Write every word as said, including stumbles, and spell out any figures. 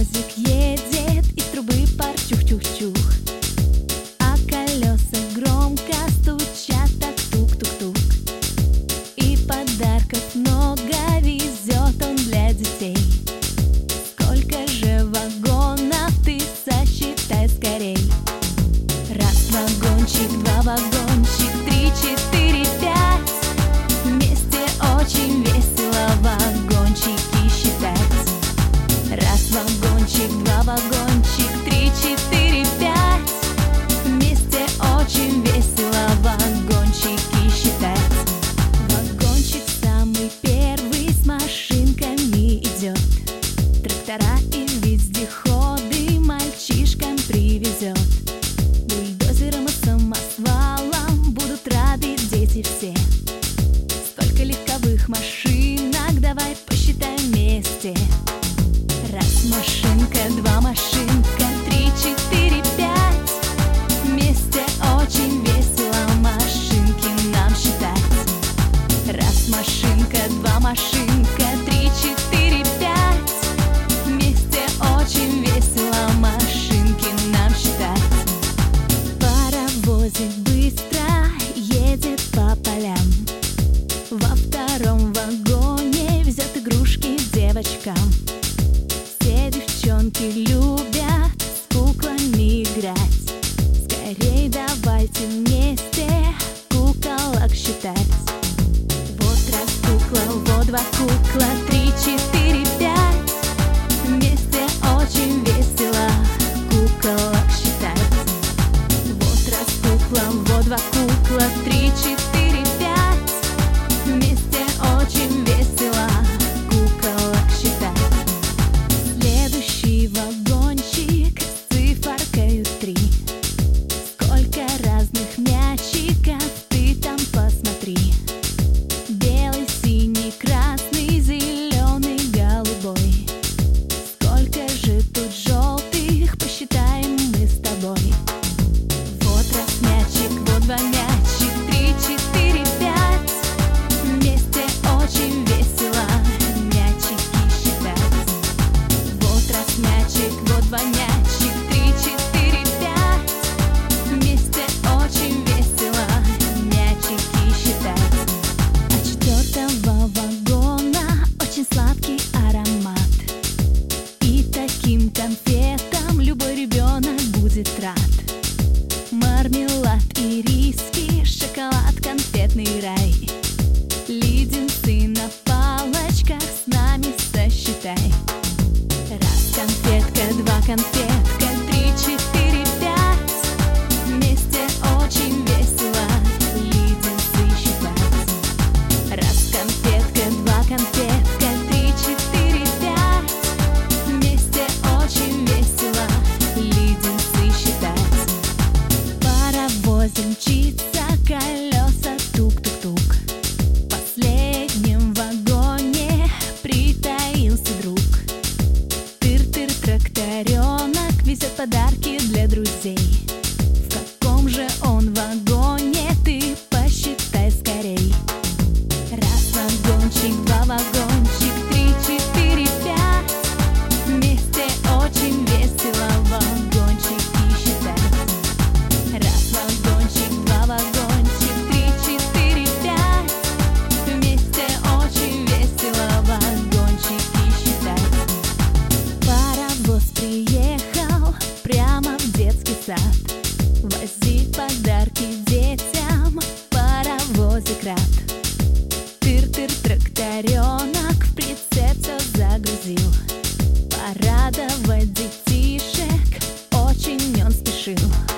Паровозик едет, из трубы пар чух-чух-чух, а колеса громко стучат, так тук-тук-тук. И подарков много везет он для детей. Сколько же вагонов, ты сосчитай скорей. Раз вагончик, два вагончик, три, четыре, пять. Вместе очень весело вагончики считать. Раз вагончик, два вагончик, три, четыре, пять. Вместе очень весело вагончики считать. Вагончик самый первый с машинками идет. Трактора и вездеходы мальчишкам привезет. Бульдозером и самосвалом будут рады дети все. Сколько легковых машинок, давай посчитаем вместе. Раз машинка, два машинка, три, четыре, пять. Вместе очень весело машинки нам считать. Раз машинка, два машинка, три, четыре, пять. Вместе очень весело машинки нам считать. Паровозик быстро едет по полям. Во втором вагоне везет игрушки девочкам. Все девчонки любят с куклами играть. Скорей давайте вместе куколок считать. Вот раз кукла, вот два кукла, три, четыре, пять. Вместе очень весело куколок считать. Вот раз кукла, вот два кукла, три, четыре, пять. Вместе очень весело куколок считать. Следующий вагончик с циферкой три. Сколько разных мячиков, ты там посмотри. Белый, синий, красный, зеленый, голубой. Сколько же тут желтых, посчитаем мы с тобой. Вот раз мячик, вот два мячик, три, четыре, пять. Вместе очень весело мячики считать. Вот раз мячик, вот два мячик, три, четыре, пять. Вместе очень весело мячики считать. От четвертого вагона очень сладкий аромат. И таким конфетам любой ребенок будет рад. Мармелад, ириски, шоколад, конфетный рай. Леденцы на палочках с нами сосчитай. Раз конфетка, два конфетка, три, четыре, пять. Вместе очень весело леденцы считать. Раз конфетка, два конфетка, три, четыре, пять. Вместе очень весело леденцы считать. Паровозик мчится, колеса тук-тук-тук. В последнем вагоне притаился друг. Тыр-тыр тракторенок везет подарки для друзей. В каком же он вагоне, ты посчитай скорей. Раз вагончик, два вагончик, три, четыре, пять. Вместе очень весело вагончики считать. Раз вагончик, два вагончик, три, четыре, пять. Вместе очень весело вагончики считать. Паровоз приехал прямо в детский сад. Возит подарки детям паровозик рад. Тыр-тыр тракторенок в прицеп все загрузил. Порадовать детишек очень он спешил.